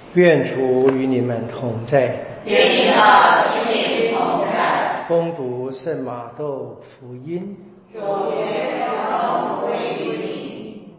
愿主与你们同在。 愿你的心灵同在。 恭读圣马窦福音。 主愿荣归于你。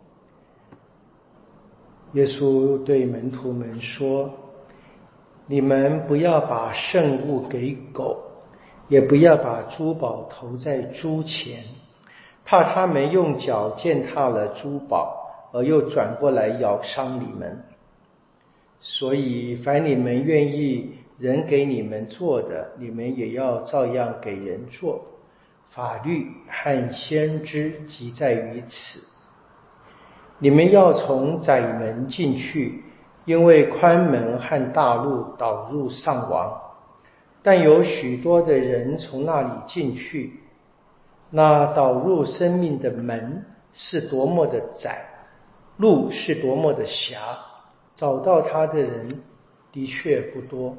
耶稣对门徒们说：你们不要把圣物给狗，也不要把珠宝投在猪前，怕他们用脚践踏了珠宝，而又转过来咬伤你们。所以凡你们愿意人给你们做的，你们也要照样给人做。法律和先知即在于此。你们要从窄门进去，因为宽门和大路导入丧亡，但有许多的人从那里进去。那导入生命的门是多么的窄，路是多么的狭，找到它的人的确不多。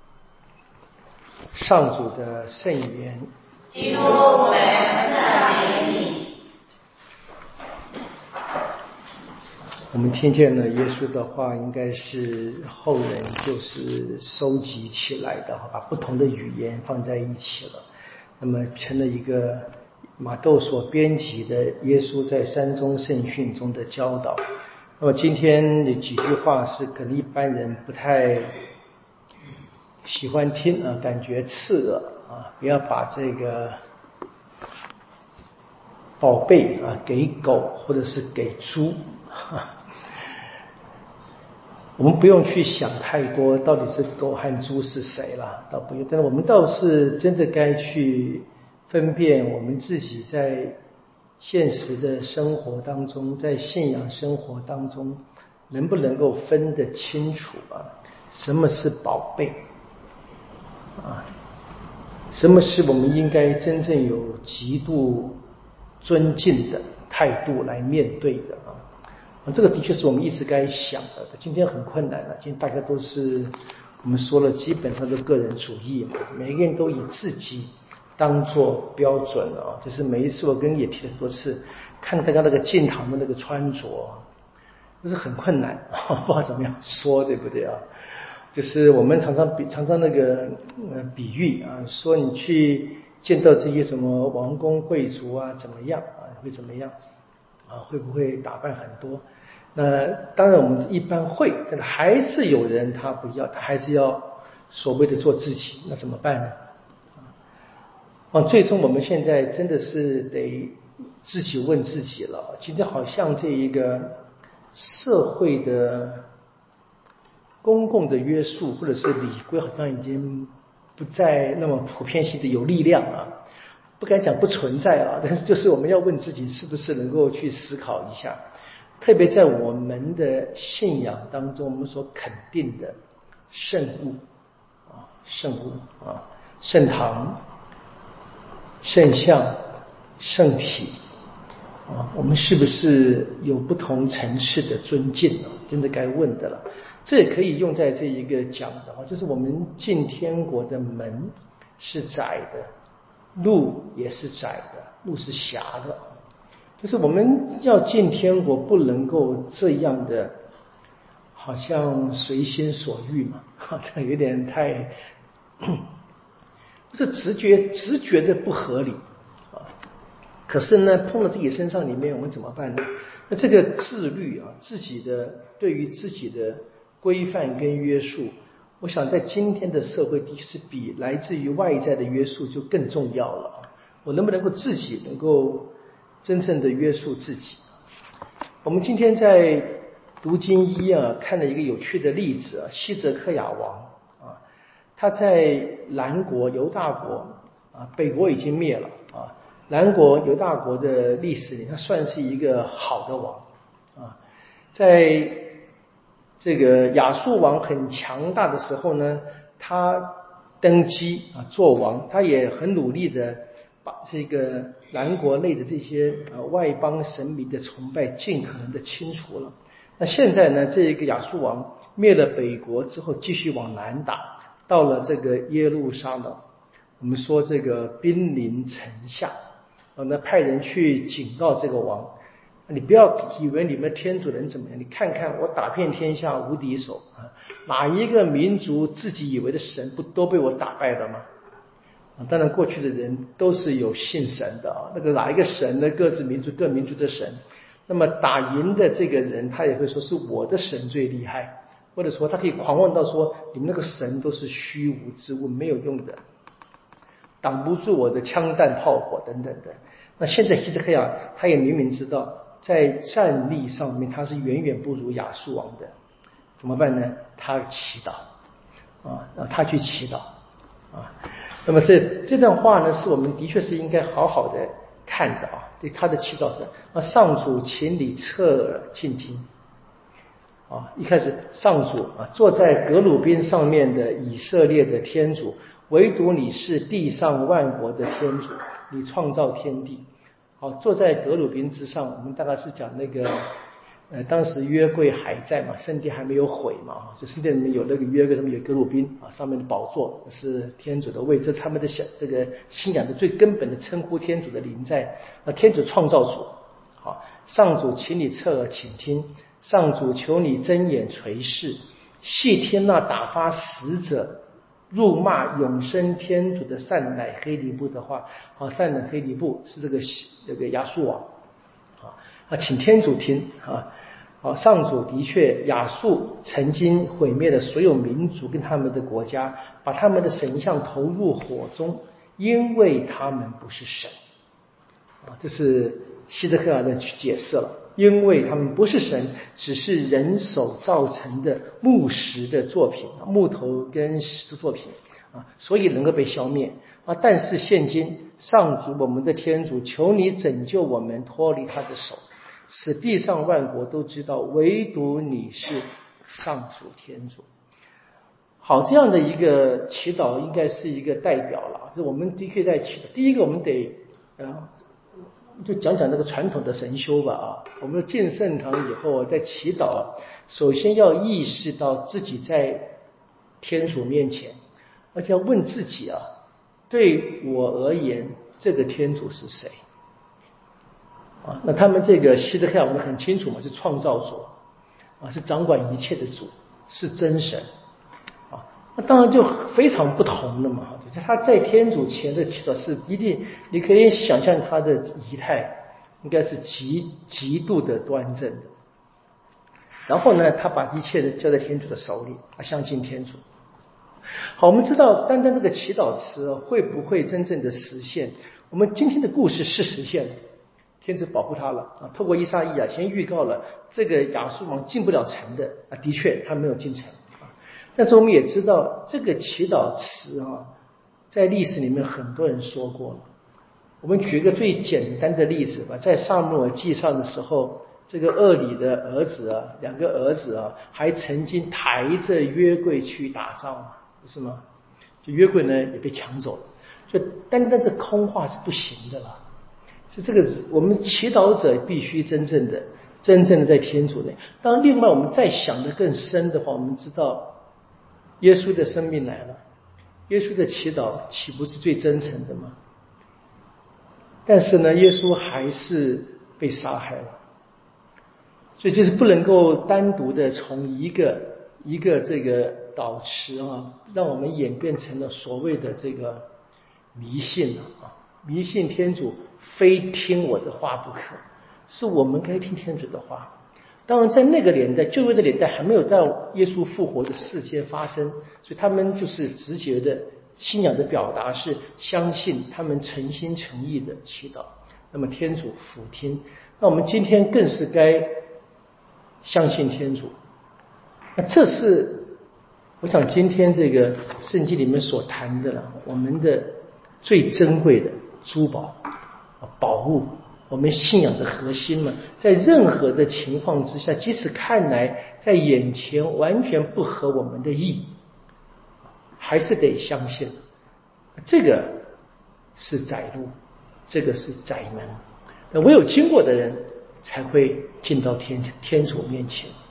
上主的圣言。 基督，我们赞美你。 我们听见了耶稣的话，应该是后人就是收集起来的，把不同的语言放在一起了，那么成了一个马窦所编辑的耶稣在山中圣训中的教导。那么今天有几句话是可能一般人不太喜欢听感觉刺耳不要把这个宝贝给狗或者是给猪我们不用去想太多到底是狗和猪是谁了，倒不用，但是我们倒是真的该去分辨我们自己在现实的生活当中，在信仰生活当中能不能够分得清楚什么是宝贝什么是我们应该真正有极度尊敬的态度来面对的这个的确是我们一直该想的。今天很困难了，今天大家都是我们说了基本上是个人主义嘛，每个人都以自己当做标准就是每一次我跟也提了很多次，看大家那个进堂的那个穿着就是很困难不知道怎么样说，对不对就是我们常常那个比喻说你去见到这些什么王公贵族怎么样会怎么样会不会打扮很多？那当然我们一般会，但是还是有人他不要，他还是要所谓的做自己，那怎么办呢？最终我们现在真的是得自己问自己了。今天好像这一个社会的公共的约束或者是礼规好像已经不再那么普遍性的有力量不敢讲不存在但是就是我们要问自己是不是能够去思考一下，特别在我们的信仰当中，我们所肯定的圣物圣堂、圣像、圣体我们是不是有不同层次的尊敬真的该问的了。这也可以用在这一个讲的就是我们进天国的门是窄的，路也是窄的，路是狭的，就是我们要进天国不能够这样的好像随心所欲嘛这有点太不是直觉的不合理可是呢碰到自己身上里面我们怎么办呢？那这个自律自己的对于自己的规范跟约束，我想在今天的社会的确是比来自于外在的约束就更重要了我能不能够自己能够真正的约束自己？我们今天在读经一看了一个有趣的例子西泽克雅王他在南国犹大国北国已经灭了南国犹大国的历史里他算是一个好的王在这个亚述王很强大的时候呢，他登基做王，他也很努力的把这个南国内的这些外邦神明的崇拜尽可能的清除了。那现在呢，这一个亚述王灭了北国之后，继续往南打，到了这个耶路撒冷，我们说这个兵临城下那派人去警告这个王， 你不要以为你们天主人怎么样，你看看我打遍天下无敌手啊，哪一个民族自己以为的神不都被我打败了吗？当然过去的人都是有信神的啊，那个哪一个神呢？各民族的神，那么打赢的这个人他也会说是我的神最厉害，或者说他可以狂妄到说你们那个神都是虚无之物，没有用的，挡不住我的枪弹炮火等等的。那现在希西家他也明明知道在战力上面他是远远不如亚述王的，怎么办呢？他祈祷他去祈祷那么这段话呢，是我们的确是应该好好的看的对他的祈祷是上主，请你侧耳静听一开始上主坐在革鲁宾上面的以色列的天主，唯独你是地上万国的天主，你创造天地。坐在革鲁宾之上，我们大概是讲那个当时约柜还在嘛，圣殿还没有毁嘛，就圣殿里面有那个约柜，上面有革鲁宾上面的宝座是天主的位，这是他们的这个信仰的最根本的称呼天主的临在。那天主创造主上主，请你侧耳倾听，上主求你睁眼垂视，细听那打发死者辱骂永生天主的善乃黑尼布的话善乃黑尼布是这个亚述王请天主听上主的确，亚述曾经毁灭了所有民族跟他们的国家，把他们的神像投入火中，因为他们不是神这是希泽克尔的解释了，因为他们不是神，只是人手造成的木石的作品，木头跟石的作品所以能够被消灭但是现今上主我们的天主，求你拯救我们脱离他的手，使地上万国都知道唯独你是上主天主。好，这样的一个祈祷应该是一个代表了，就是我们的确在祈祷。第一个我们得就讲讲那个传统的神修吧我们进圣堂以后在祈祷首先要意识到自己在天主面前，而且要问自己对我而言这个天主是谁那他们这个希泽克亚我们很清楚嘛，是创造主是掌管一切的主，是真神那当然就非常不同了嘛。他在天主前的祈祷是一定，你可以想象他的仪态应该是极度的端正的。然后呢，他把一切的交在天主的手里，相信天主。好，我们知道单单这个祈祷词会不会真正的实现？我们今天的故事是实现了，天主保护他了透过以撒意先预告了这个亚述王进不了城的的确他没有进城但是我们也知道这个祈祷词在历史里面很多人说过了。我们举一个最简单的例子吧，在撒母耳记上的时候，这个厄里的儿子两个儿子还曾经抬着约柜去打仗，不是吗？就约柜呢也被抢走了，就单单这空话是不行的了。是这个我们祈祷者必须真正的在天主内。当然另外我们再想得更深的话，我们知道耶稣的生命来了，耶稣的祈祷岂不是最真诚的吗？但是呢，耶稣还是被杀害了，所以就是不能够单独的从一个这个祷词让我们演变成了所谓的这个迷信迷信天主非听我的话不可，是我们该听天主的话。当然在那个年代，旧约的年代还没有到耶稣复活的事件发生，所以他们就是直接的信仰的表达是相信，他们诚心诚意的祈祷，那么天主俯听。那我们今天更是该相信天主。那这是我想今天这个圣经里面所谈的我们的最珍贵的珠宝宝物，我们信仰的核心嘛，在任何的情况之下，即使看来在眼前完全不合我们的意，还是得相信这个是窄路，这个是窄门，那唯有经过的人才会进到天主面前。